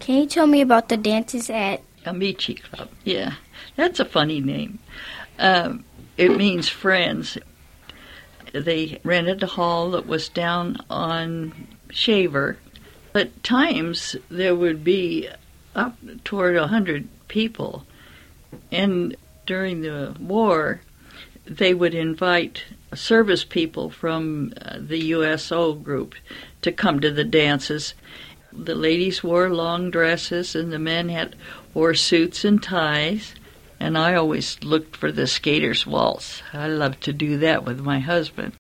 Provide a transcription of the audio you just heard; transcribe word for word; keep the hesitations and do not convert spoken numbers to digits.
Can you tell me about the dances at Amici Club? Yeah, that's a funny name. Um, it means friends. They rented a hall that was down on Shaver. At times, there would be up toward a hundred people. And during the war, they would invite service people from uh, the U S O group to come to the dances. The ladies wore long dresses and the men had wore suits and ties. And I always looked for the skater's waltz. I loved to do that with my husband.